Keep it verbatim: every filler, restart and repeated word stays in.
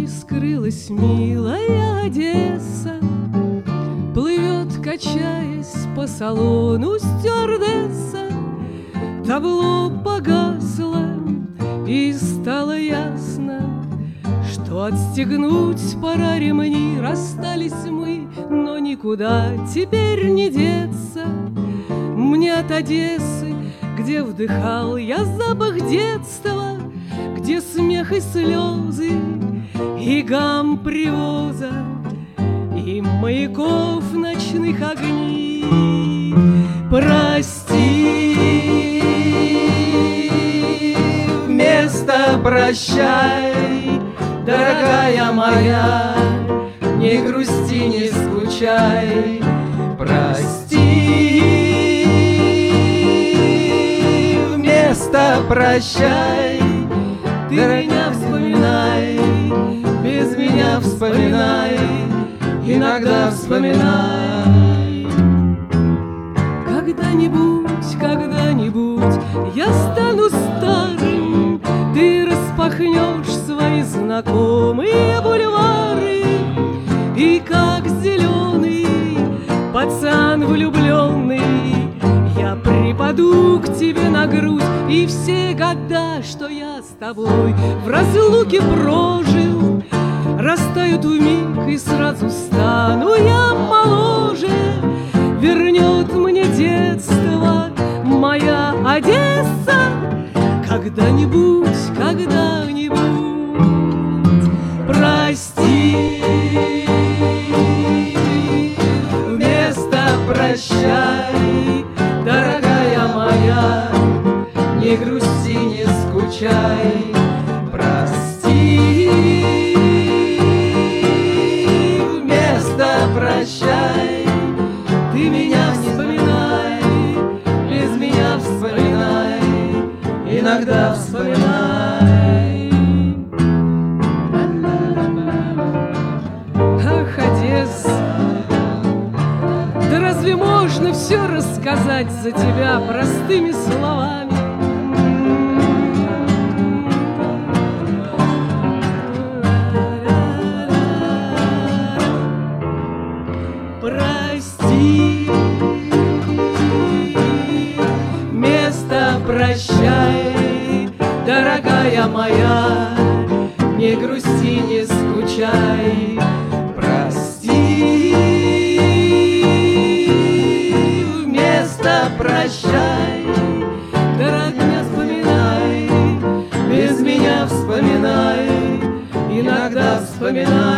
нами скрылась милая Одесса. Плывет, качаясь по салону, стюардесса. Табло погасло, и стало ясно, что отстегнуть пора ремни. Расстались мы, но никуда теперь не деться. Мне от Одессы, где вдыхал я запах детства, где смех и слезы, и гам привоза, и маяков ночных огней. Прости, вместо прощай, дорогая моя, не грусти, не скучай. Прости, вместо прощай, ты меня вспоминай, без меня вспоминай, иногда вспоминай. Когда-нибудь, когда-нибудь я стану старым, ты распахнешь свои знакомые бульвары, и как зеленый пацан влюбленный я припаду к тебе на грудь, и все года, что я с тобой в разлуке прожил, растают вмиг, и сразу стану я моложе. Вернет мне детство моя Одесса когда-нибудь, когда-нибудь. Прости, вместо прощай, дорогая моя, не грусти, не скучай. Прости, вместо прощай, ты меня вспоминай, без меня вспоминай, иногда вспоминай. Ах, Одесса, да разве можно все рассказать за тебя простыми словами? Прости, вместо прощай, дорогая моя, не грусти, не скучай. Прости, вместо прощай, дорогая, вспоминай, без меня вспоминай, иногда вспоминай.